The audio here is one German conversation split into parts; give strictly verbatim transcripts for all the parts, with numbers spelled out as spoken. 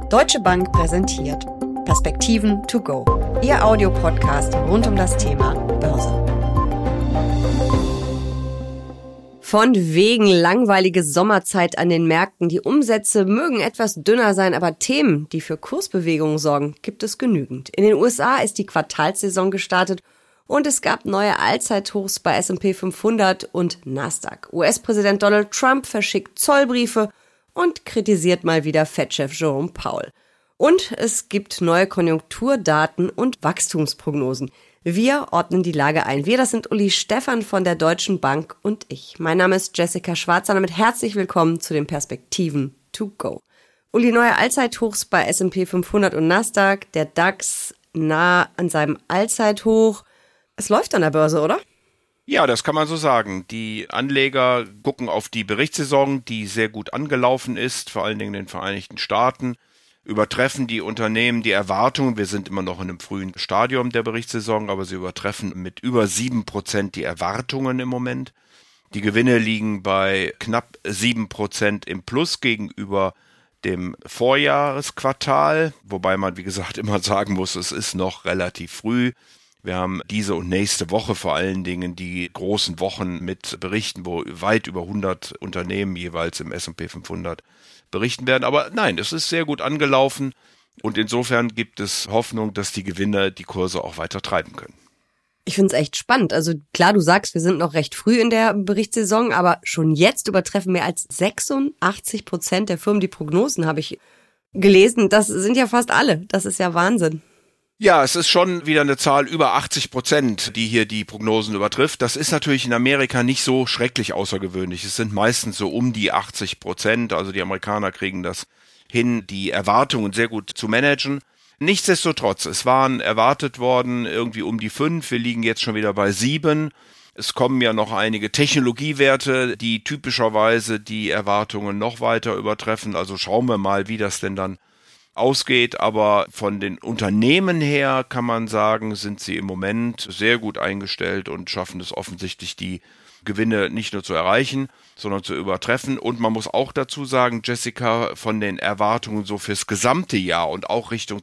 Deutsche Bank präsentiert Perspektiven to go, Ihr Audiopodcast rund um das Thema Börse. Von wegen langweilige Sommerzeit an den Märkten. Die Umsätze mögen etwas dünner sein, aber Themen, die für Kursbewegungen sorgen, gibt es genügend. In den U S A ist die Quartalssaison gestartet und es gab neue Allzeithochs bei S und P fünfhundert und Nasdaq. U S-Präsident Donald Trump verschickt Zollbriefe und kritisiert mal wieder Fed-Chef Jerome Powell. Und es gibt neue Konjunkturdaten und Wachstumsprognosen. Wir ordnen die Lage ein. Wir, das sind Uli Stephan von der Deutschen Bank und ich. Mein Name ist Jessica Schwarzer. Damit herzlich willkommen zu den Perspektiven to go. Uli, neue Allzeithochs bei S und P fünfhundert und Nasdaq. Der DAX nah an seinem Allzeithoch. Es läuft an der Börse, oder? Ja, das kann man so sagen. Die Anleger gucken auf die Berichtssaison, die sehr gut angelaufen ist, vor allen Dingen in den Vereinigten Staaten. Übertreffen die Unternehmen die Erwartungen. Wir sind immer noch in einem frühen Stadium der Berichtssaison, aber sie übertreffen mit über sieben Prozent die Erwartungen im Moment. Die Gewinne liegen bei knapp sieben Prozent im Plus gegenüber dem Vorjahresquartal, wobei man, wie gesagt, immer sagen muss, es ist noch relativ früh. Wir haben diese und nächste Woche vor allen Dingen die großen Wochen mit Berichten, wo weit über hundert Unternehmen jeweils im S und P fünfhundert berichten werden. Aber nein, es ist sehr gut angelaufen und insofern gibt es Hoffnung, dass die Gewinner die Kurse auch weiter treiben können. Ich finde es echt spannend. Also klar, du sagst, wir sind noch recht früh in der Berichtssaison, aber schon jetzt übertreffen mehr als sechsundachtzig Prozent der Firmen die Prognosen, habe ich gelesen. Das sind ja fast alle. Das ist ja Wahnsinn. Ja, es ist schon wieder eine Zahl über achtzig Prozent, die hier die Prognosen übertrifft. Das ist natürlich in Amerika nicht so schrecklich außergewöhnlich. Es sind meistens so um die achtzig Prozent. Also die Amerikaner kriegen das hin, die Erwartungen sehr gut zu managen. Nichtsdestotrotz, es waren erwartet worden irgendwie um die fünf. Wir liegen jetzt schon wieder bei sieben. Es kommen ja noch einige Technologiewerte, die typischerweise die Erwartungen noch weiter übertreffen. Also schauen wir mal, wie das denn dann ausgeht, aber von den Unternehmen her kann man sagen, sind sie im Moment sehr gut eingestellt und schaffen es offensichtlich, die Gewinne nicht nur zu erreichen, sondern zu übertreffen. Und man muss auch dazu sagen, Jessica, von den Erwartungen so fürs gesamte Jahr und auch Richtung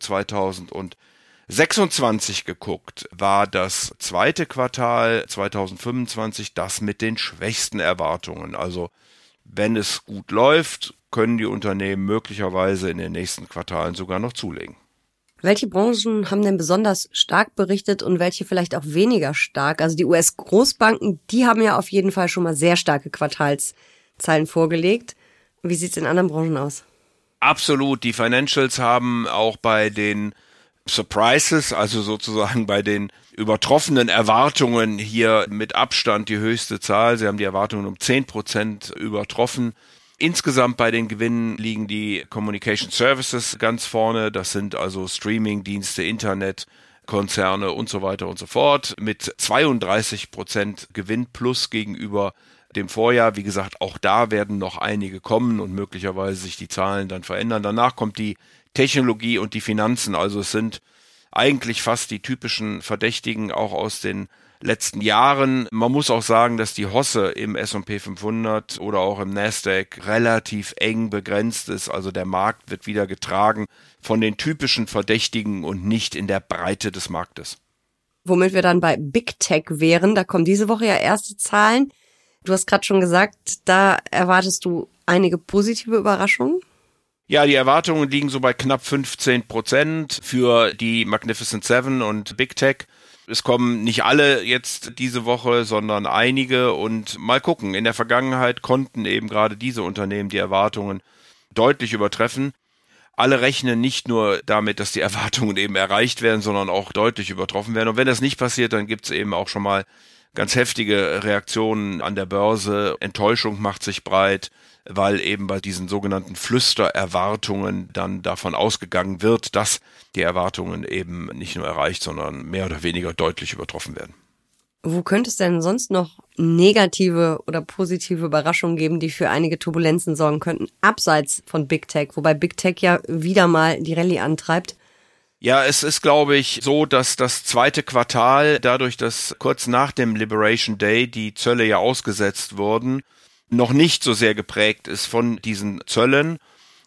zweitausendsechsundzwanzig geguckt, war das zweite Quartal zweitausendfünfundzwanzig das mit den schwächsten Erwartungen. Also wenn es gut läuft, können die Unternehmen möglicherweise in den nächsten Quartalen sogar noch zulegen. Welche Branchen haben denn besonders stark berichtet und welche vielleicht auch weniger stark? Also die U S-Großbanken, die haben ja auf jeden Fall schon mal sehr starke Quartalszahlen vorgelegt. Wie sieht es in anderen Branchen aus? Absolut. Die Financials haben auch bei den Surprises, also sozusagen bei den übertroffenen Erwartungen hier mit Abstand die höchste Zahl. Sie haben die Erwartungen um zehn Prozent übertroffen. Insgesamt bei den Gewinnen liegen die Communication Services ganz vorne. Das sind also Streaming-Dienste, Internetkonzerne und so weiter und so fort. Mit zweiunddreißig Prozent Gewinn plus gegenüber dem Vorjahr. Wie gesagt, auch da werden noch einige kommen und möglicherweise sich die Zahlen dann verändern. Danach kommt die Technologie und die Finanzen. Also es sind eigentlich fast die typischen Verdächtigen auch aus den letzten Jahren. Man muss auch sagen, dass die Hosse im S und P fünfhundert oder auch im Nasdaq relativ eng begrenzt ist. Also der Markt wird wieder getragen von den typischen Verdächtigen und nicht in der Breite des Marktes. Womit wir dann bei Big Tech wären, da kommen diese Woche ja erste Zahlen. Du hast gerade schon gesagt, da erwartest du einige positive Überraschungen. Ja, die Erwartungen liegen so bei knapp fünfzehn Prozent für die Magnificent Seven und Big Tech. Es kommen nicht alle jetzt diese Woche, sondern einige und mal gucken. In der Vergangenheit konnten eben gerade diese Unternehmen die Erwartungen deutlich übertreffen. Alle rechnen nicht nur damit, dass die Erwartungen eben erreicht werden, sondern auch deutlich übertroffen werden. Und wenn das nicht passiert, dann gibt es eben auch schon mal ganz heftige Reaktionen an der Börse. Enttäuschung macht sich breit, weil eben bei diesen sogenannten Flüstererwartungen dann davon ausgegangen wird, dass die Erwartungen eben nicht nur erreicht, sondern mehr oder weniger deutlich übertroffen werden. Wo könnte es denn sonst noch negative oder positive Überraschungen geben, die für einige Turbulenzen sorgen könnten, abseits von Big Tech, wobei Big Tech ja wieder mal die Rallye antreibt? Ja, es ist, glaube ich, so, dass das zweite Quartal, dadurch, dass kurz nach dem Liberation Day die Zölle ja ausgesetzt wurden, noch nicht so sehr geprägt ist von diesen Zöllen.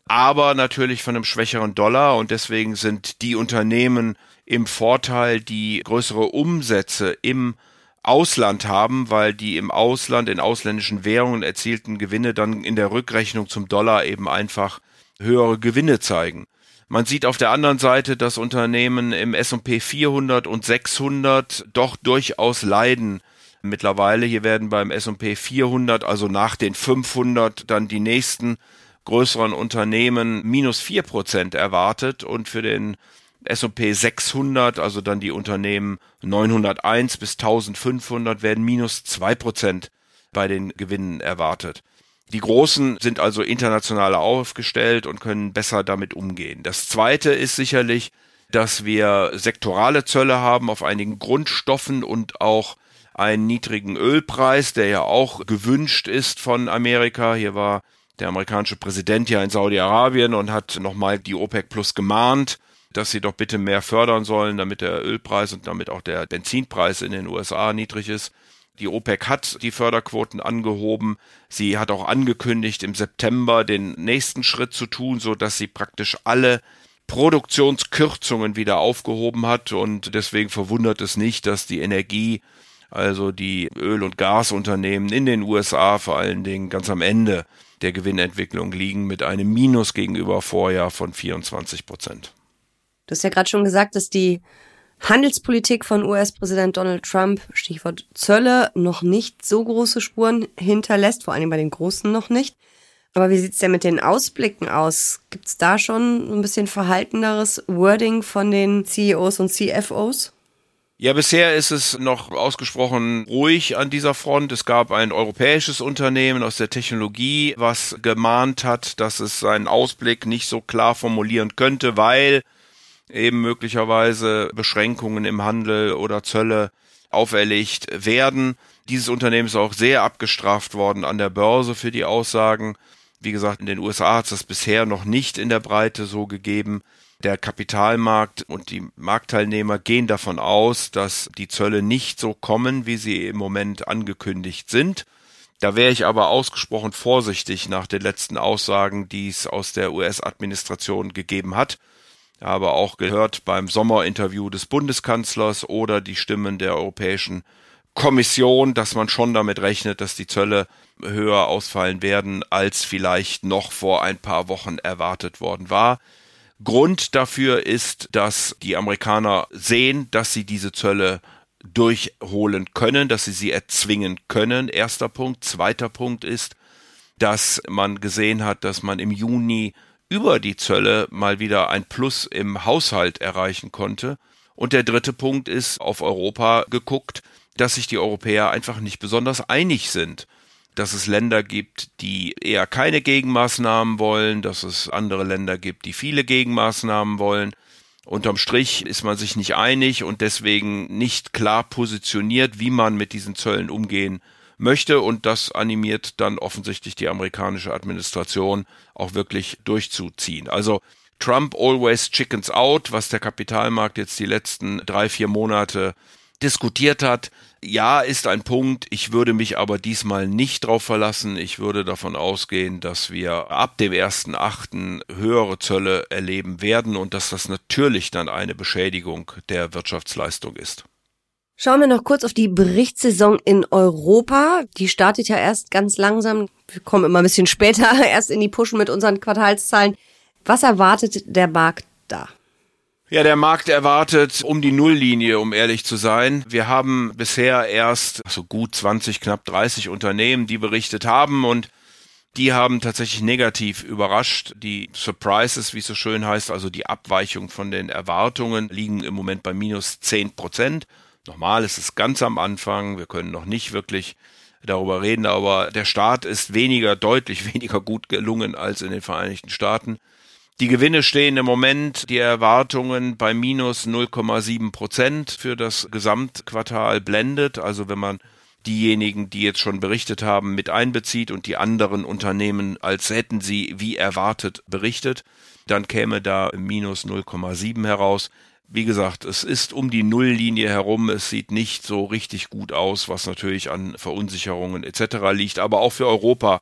aber natürlich von einem schwächeren Dollar, und deswegen sind die Unternehmen im Vorteil, die größere Umsätze im Ausland haben, weil die im Ausland, in ausländischen Währungen erzielten Gewinne dann in der Rückrechnung zum Dollar eben einfach höhere Gewinne zeigen. Man sieht auf der anderen Seite, dass Unternehmen im S und P vierhundert und sechshundert doch durchaus leiden mittlerweile. Hier werden beim S und P vierhundert, also nach den fünfhundert, dann die nächsten größeren Unternehmen minus vier Prozent erwartet, und für den S und P sechshundert, also dann die Unternehmen neunhunderteins bis eintausendfünfhundert, werden minus zwei Prozent bei den Gewinnen erwartet. Die Großen sind also international aufgestellt und können besser damit umgehen. Das Zweite ist sicherlich, dass wir sektorale Zölle haben auf einigen Grundstoffen und auch einen niedrigen Ölpreis, der ja auch gewünscht ist von Amerika. Hier war der amerikanische Präsident ja in Saudi-Arabien und hat nochmal die OPEC Plus gemahnt, dass sie doch bitte mehr fördern sollen, damit der Ölpreis und damit auch der Benzinpreis in den U S A niedrig ist. Die OPEC hat die Förderquoten angehoben. Sie hat auch angekündigt, im September den nächsten Schritt zu tun, so dass sie praktisch alle Produktionskürzungen wieder aufgehoben hat. Und deswegen verwundert es nicht, dass die Energie, also die Öl- und Gasunternehmen in den U S A vor allen Dingen ganz am Ende der Gewinnentwicklung liegen mit einem Minus gegenüber Vorjahr von vierundzwanzig Prozent. Du hast ja gerade schon gesagt, dass die Handelspolitik von U S-Präsident Donald Trump, Stichwort Zölle, noch nicht so große Spuren hinterlässt, vor allem bei den Großen noch nicht. Aber wie sieht's denn mit den Ausblicken aus? Gibt's da schon ein bisschen verhalteneres Wording von den C E Os und C F Os? Ja, bisher ist es noch ausgesprochen ruhig an dieser Front. Es gab ein europäisches Unternehmen aus der Technologie, was gemahnt hat, dass es seinen Ausblick nicht so klar formulieren könnte, weil eben möglicherweise Beschränkungen im Handel oder Zölle auferlegt werden. Dieses Unternehmen ist auch sehr abgestraft worden an der Börse für die Aussagen. Wie gesagt, in den U S A hat es das bisher noch nicht in der Breite so gegeben. Der Kapitalmarkt und die Marktteilnehmer gehen davon aus, dass die Zölle nicht so kommen, wie sie im Moment angekündigt sind. Da wäre ich aber ausgesprochen vorsichtig nach den letzten Aussagen, die es aus der U S-Administration gegeben hat. Ich habe auch gehört beim Sommerinterview des Bundeskanzlers oder die Stimmen der Europäischen Kommission, dass man schon damit rechnet, dass die Zölle höher ausfallen werden, als vielleicht noch vor ein paar Wochen erwartet worden war. Grund dafür ist, dass die Amerikaner sehen, dass sie diese Zölle durchholen können, dass sie sie erzwingen können. Erster Punkt. Zweiter Punkt ist, dass man gesehen hat, dass man im Juni über die Zölle mal wieder ein Plus im Haushalt erreichen konnte. Und der dritte Punkt ist, auf Europa geguckt, dass sich die Europäer einfach nicht besonders einig sind. Dass es Länder gibt, die eher keine Gegenmaßnahmen wollen, dass es andere Länder gibt, die viele Gegenmaßnahmen wollen. Unterm Strich ist man sich nicht einig und deswegen nicht klar positioniert, wie man mit diesen Zöllen umgehen möchte, und das animiert dann offensichtlich die amerikanische Administration auch wirklich durchzuziehen. Also Trump always chickens out, was der Kapitalmarkt jetzt die letzten drei, vier Monate diskutiert hat. Ja, ist ein Punkt. Ich würde mich aber diesmal nicht drauf verlassen. Ich würde davon ausgehen, dass wir ab dem ersten achten höhere Zölle erleben werden und dass das natürlich dann eine Beschädigung der Wirtschaftsleistung ist. Schauen wir noch kurz auf die Berichtssaison in Europa. Die startet ja erst ganz langsam. Wir kommen immer ein bisschen später erst in die Puschen mit unseren Quartalszahlen. Was erwartet der Markt da? Ja, der Markt erwartet um die Nulllinie, um ehrlich zu sein. Wir haben bisher erst so gut zwanzig, knapp dreißig Unternehmen, die berichtet haben, und die haben tatsächlich negativ überrascht. Die Surprises, wie es so schön heißt, also die Abweichung von den Erwartungen, liegen im Moment bei minus zehn Prozent. Nochmal, es ist ganz am Anfang, wir können noch nicht wirklich darüber reden, aber der Start ist weniger, deutlich weniger gut gelungen als in den Vereinigten Staaten. Die Gewinne stehen im Moment, die Erwartungen, bei minus null Komma sieben Prozent für das Gesamtquartal blendet. Also wenn man diejenigen, die jetzt schon berichtet haben, mit einbezieht und die anderen Unternehmen, als hätten sie wie erwartet berichtet, dann käme da minus null Komma sieben heraus. Wie gesagt, es ist um die Nulllinie herum, es sieht nicht so richtig gut aus, was natürlich an Verunsicherungen et cetera liegt, aber auch für Europa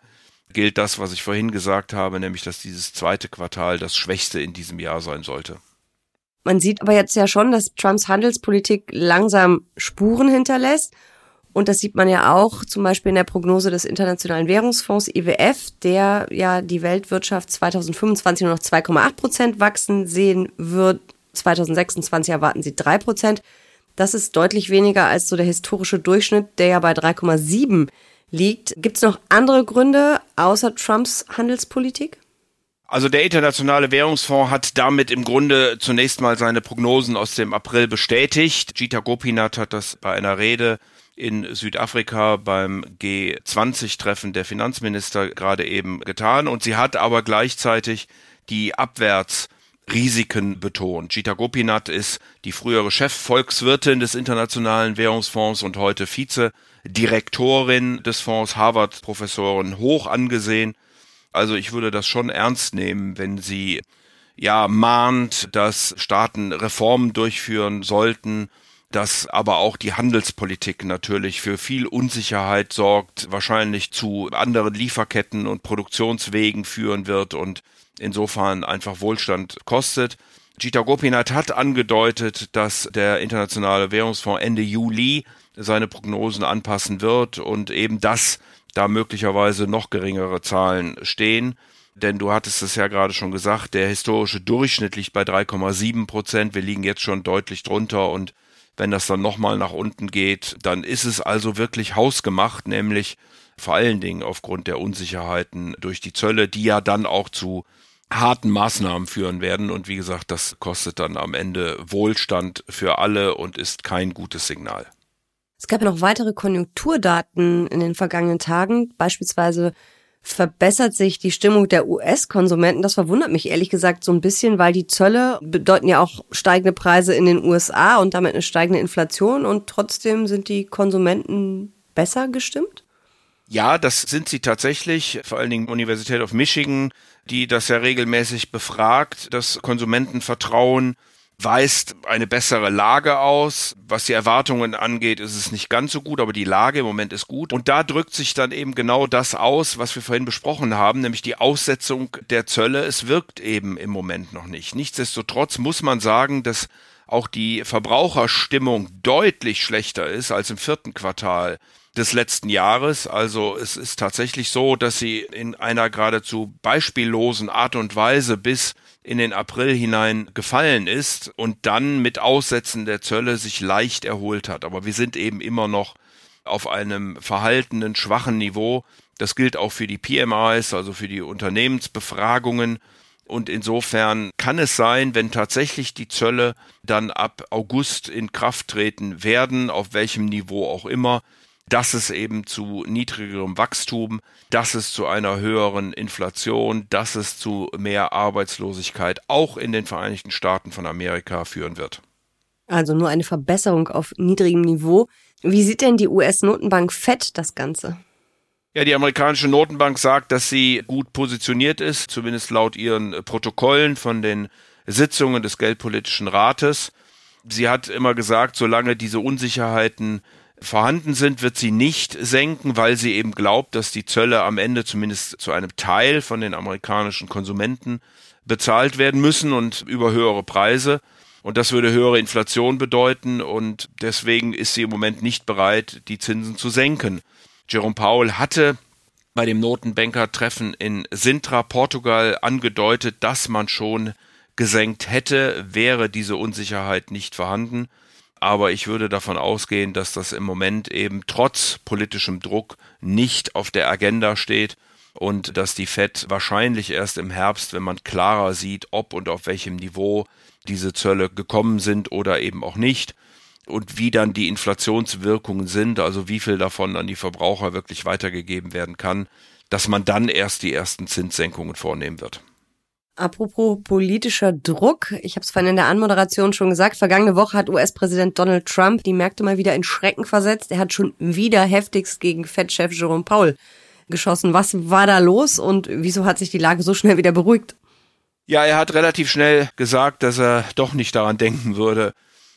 gilt das, was ich vorhin gesagt habe, nämlich dass dieses zweite Quartal das schwächste in diesem Jahr sein sollte. Man sieht aber jetzt ja schon, dass Trumps Handelspolitik langsam Spuren hinterlässt. Und das sieht man ja auch zum Beispiel in der Prognose des Internationalen Währungsfonds I W F, der ja die Weltwirtschaft zwanzig fünfundzwanzig nur noch zwei Komma acht Prozent wachsen sehen wird. zwanzig sechsundzwanzig erwarten sie drei Prozent. Das ist deutlich weniger als so der historische Durchschnitt, der ja bei drei Komma sieben liegt. Gibt es noch andere Gründe außer Trumps Handelspolitik? Also der Internationale Währungsfonds hat damit im Grunde zunächst mal seine Prognosen aus dem April bestätigt. Jita Gopinath hat das bei einer Rede in Südafrika beim G zwanzig Treffen der Finanzminister gerade eben getan. Und sie hat aber gleichzeitig die Abwärtsrisiken betont. Jita Gopinath ist die frühere Chefvolkswirtin des Internationalen Währungsfonds und heute Vizedirektorin des Fonds, Harvard-Professorin, hoch angesehen. Also ich würde das schon ernst nehmen, wenn sie ja mahnt, dass Staaten Reformen durchführen sollten, dass aber auch die Handelspolitik natürlich für viel Unsicherheit sorgt, wahrscheinlich zu anderen Lieferketten und Produktionswegen führen wird und insofern einfach Wohlstand kostet. Jita Gopinath hat angedeutet, dass der Internationale Währungsfonds Ende Juli seine Prognosen anpassen wird und eben das da möglicherweise noch geringere Zahlen stehen. Denn du hattest es ja gerade schon gesagt, der historische Durchschnitt liegt bei drei Komma sieben Prozent. Wir liegen jetzt schon deutlich drunter und wenn das dann nochmal nach unten geht, dann ist es also wirklich hausgemacht, nämlich vor allen Dingen aufgrund der Unsicherheiten durch die Zölle, die ja dann auch zu harten Maßnahmen führen werden. Und wie gesagt, das kostet dann am Ende Wohlstand für alle und ist kein gutes Signal. Es gab ja noch weitere Konjunkturdaten in den vergangenen Tagen. Beispielsweise verbessert sich die Stimmung der U S-Konsumenten. Das verwundert mich ehrlich gesagt so ein bisschen, weil die Zölle bedeuten ja auch steigende Preise in den U S A und damit eine steigende Inflation. Und trotzdem sind die Konsumenten besser gestimmt? Ja, das sind sie tatsächlich. Vor allen Dingen Universität of Michigan, die das ja regelmäßig befragt, das Konsumentenvertrauen weist eine bessere Lage aus. Was die Erwartungen angeht, ist es nicht ganz so gut, aber die Lage im Moment ist gut. Und da drückt sich dann eben genau das aus, was wir vorhin besprochen haben, nämlich die Aussetzung der Zölle. Es wirkt eben im Moment noch nicht. Nichtsdestotrotz muss man sagen, dass auch die Verbraucherstimmung deutlich schlechter ist als im vierten Quartal des letzten Jahres. Also es ist tatsächlich so, dass sie in einer geradezu beispiellosen Art und Weise bis in den April hinein gefallen ist und dann mit Aussetzen der Zölle sich leicht erholt hat. Aber wir sind eben immer noch auf einem verhaltenen, schwachen Niveau. Das gilt auch für die P M Is, also für die Unternehmensbefragungen. Und insofern kann es sein, wenn tatsächlich die Zölle dann ab August in Kraft treten werden, auf welchem Niveau auch immer, dass es eben zu niedrigerem Wachstum, dass es zu einer höheren Inflation, dass es zu mehr Arbeitslosigkeit auch in den Vereinigten Staaten von Amerika führen wird. Also nur eine Verbesserung auf niedrigem Niveau. Wie sieht denn die U S-Notenbank Fed das Ganze? Ja, die amerikanische Notenbank sagt, dass sie gut positioniert ist, zumindest laut ihren Protokollen von den Sitzungen des Geldpolitischen Rates. Sie hat immer gesagt, solange diese Unsicherheiten vorhanden sind, wird sie nicht senken, weil sie eben glaubt, dass die Zölle am Ende zumindest zu einem Teil von den amerikanischen Konsumenten bezahlt werden müssen und über höhere Preise. Und das würde höhere Inflation bedeuten und deswegen ist sie im Moment nicht bereit, die Zinsen zu senken. Jerome Powell hatte bei dem Notenbanker-Treffen in Sintra, Portugal, angedeutet, dass man schon gesenkt hätte, wäre diese Unsicherheit nicht vorhanden. Aber ich würde davon ausgehen, dass das im Moment eben trotz politischem Druck nicht auf der Agenda steht und dass die Fed wahrscheinlich erst im Herbst, wenn man klarer sieht, ob und auf welchem Niveau diese Zölle gekommen sind oder eben auch nicht und wie dann die Inflationswirkungen sind, also wie viel davon an die Verbraucher wirklich weitergegeben werden kann, dass man dann erst die ersten Zinssenkungen vornehmen wird. Apropos politischer Druck, ich habe es vorhin in der Anmoderation schon gesagt, vergangene Woche hat U S-Präsident Donald Trump die Märkte mal wieder in Schrecken versetzt. Er hat schon wieder heftigst gegen Fed-Chef Jerome Powell geschossen. Was war da los und wieso hat sich die Lage so schnell wieder beruhigt? Ja, er hat relativ schnell gesagt, dass er doch nicht daran denken würde,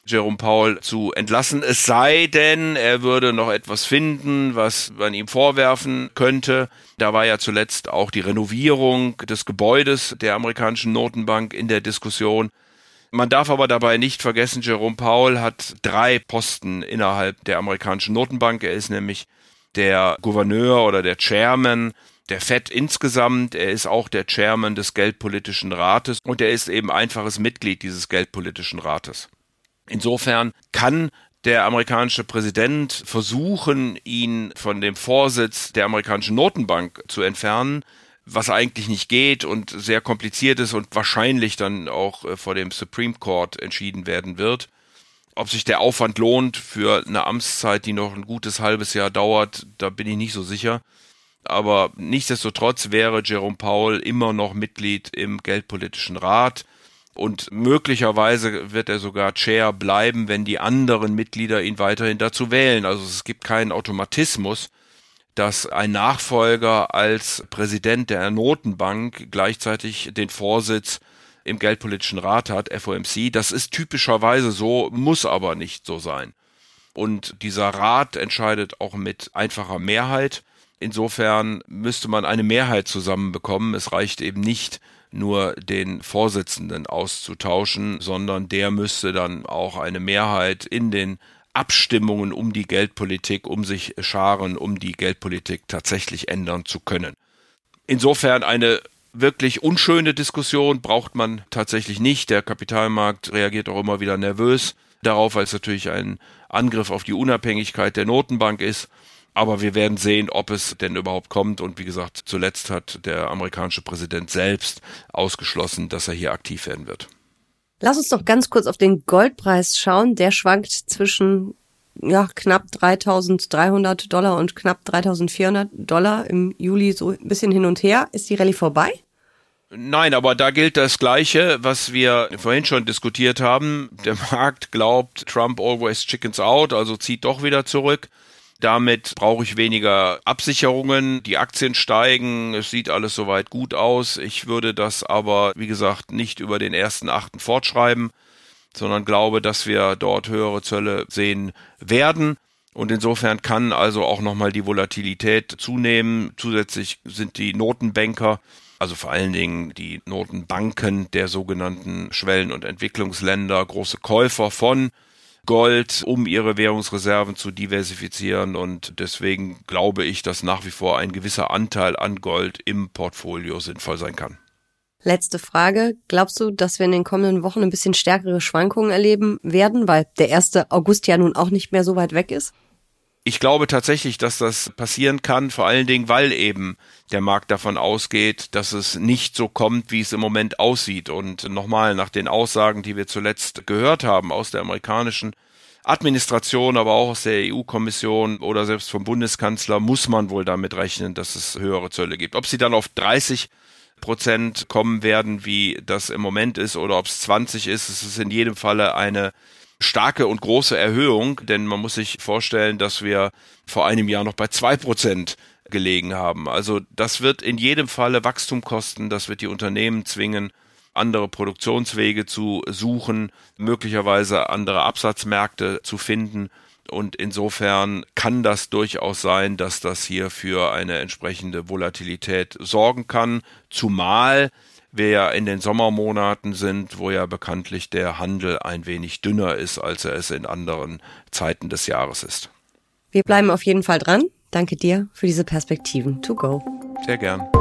Jerome Powell zu entlassen. Es sei denn, er würde noch etwas finden, was man ihm vorwerfen könnte. Da war ja zuletzt auch die Renovierung des Gebäudes der amerikanischen Notenbank in der Diskussion. Man darf aber dabei nicht vergessen, Jerome Powell hat drei Posten innerhalb der amerikanischen Notenbank. Er ist nämlich der Gouverneur oder der Chairman der Fed insgesamt. Er ist auch der Chairman des Geldpolitischen Rates und er ist eben einfaches Mitglied dieses Geldpolitischen Rates. Insofern kann der amerikanische Präsident versuchen, ihn von dem Vorsitz der amerikanischen Notenbank zu entfernen, was eigentlich nicht geht und sehr kompliziert ist und wahrscheinlich dann auch vor dem Supreme Court entschieden werden wird. Ob sich der Aufwand lohnt für eine Amtszeit, die noch ein gutes halbes Jahr dauert, da bin ich nicht so sicher. Aber nichtsdestotrotz wäre Jerome Powell immer noch Mitglied im Geldpolitischen Rat. Und möglicherweise wird er sogar Chair bleiben, wenn die anderen Mitglieder ihn weiterhin dazu wählen. Also es gibt keinen Automatismus, dass ein Nachfolger als Präsident der Notenbank gleichzeitig den Vorsitz im Geldpolitischen Rat hat, F O M C. Das ist typischerweise so, muss aber nicht so sein. Und dieser Rat entscheidet auch mit einfacher Mehrheit. Insofern müsste man eine Mehrheit zusammenbekommen. Es reicht eben nicht, nur den Vorsitzenden auszutauschen, sondern der müsste dann auch eine Mehrheit in den Abstimmungen um die Geldpolitik um sich scharen, um die Geldpolitik tatsächlich ändern zu können. Insofern eine wirklich unschöne Diskussion braucht man tatsächlich nicht. Der Kapitalmarkt reagiert auch immer wieder nervös darauf, weil es natürlich ein Angriff auf die Unabhängigkeit der Notenbank ist. Aber wir werden sehen, ob es denn überhaupt kommt. Und wie gesagt, zuletzt hat der amerikanische Präsident selbst ausgeschlossen, dass er hier aktiv werden wird. Lass uns doch ganz kurz auf den Goldpreis schauen. Der schwankt zwischen ja, knapp dreitausenddreihundert Dollar und knapp dreitausendvierhundert Dollar im Juli so ein bisschen hin und her. Ist die Rallye vorbei? Nein, aber da gilt das Gleiche, was wir vorhin schon diskutiert haben. Der Markt glaubt, Trump always chickens out, also zieht doch wieder zurück. Damit brauche ich weniger Absicherungen, die Aktien steigen, es sieht alles soweit gut aus. Ich würde das aber, wie gesagt, nicht über den ersten Achten fortschreiben, sondern glaube, dass wir dort höhere Zölle sehen werden. Und insofern kann also auch nochmal die Volatilität zunehmen. Zusätzlich sind die Notenbanker, also vor allen Dingen die Notenbanken der sogenannten Schwellen- und Entwicklungsländer, große Käufer von Gold, um ihre Währungsreserven zu diversifizieren, und deswegen glaube ich, dass nach wie vor ein gewisser Anteil an Gold im Portfolio sinnvoll sein kann. Letzte Frage. Glaubst du, dass wir in den kommenden Wochen ein bisschen stärkere Schwankungen erleben werden, weil der erste August ja nun auch nicht mehr so weit weg ist? Ich glaube tatsächlich, dass das passieren kann, vor allen Dingen, weil eben der Markt davon ausgeht, dass es nicht so kommt, wie es im Moment aussieht. Und nochmal, nach den Aussagen, die wir zuletzt gehört haben aus der amerikanischen Administration, aber auch aus der E U-Kommission oder selbst vom Bundeskanzler, muss man wohl damit rechnen, dass es höhere Zölle gibt. Ob sie dann auf dreißig Prozent kommen werden, wie das im Moment ist, oder ob es zwanzig ist, es ist in jedem Falle eine starke und große Erhöhung, denn man muss sich vorstellen, dass wir vor einem Jahr noch bei zwei Prozent gelegen haben. Also das wird in jedem Falle Wachstum kosten, das wird die Unternehmen zwingen, andere Produktionswege zu suchen, möglicherweise andere Absatzmärkte zu finden, und insofern kann das durchaus sein, dass das hier für eine entsprechende Volatilität sorgen kann, zumal wir ja in den Sommermonaten sind, wo ja bekanntlich der Handel ein wenig dünner ist, als er es in anderen Zeiten des Jahres ist. Wir bleiben auf jeden Fall dran. Danke dir für diese Perspektiven. To go. Sehr gern.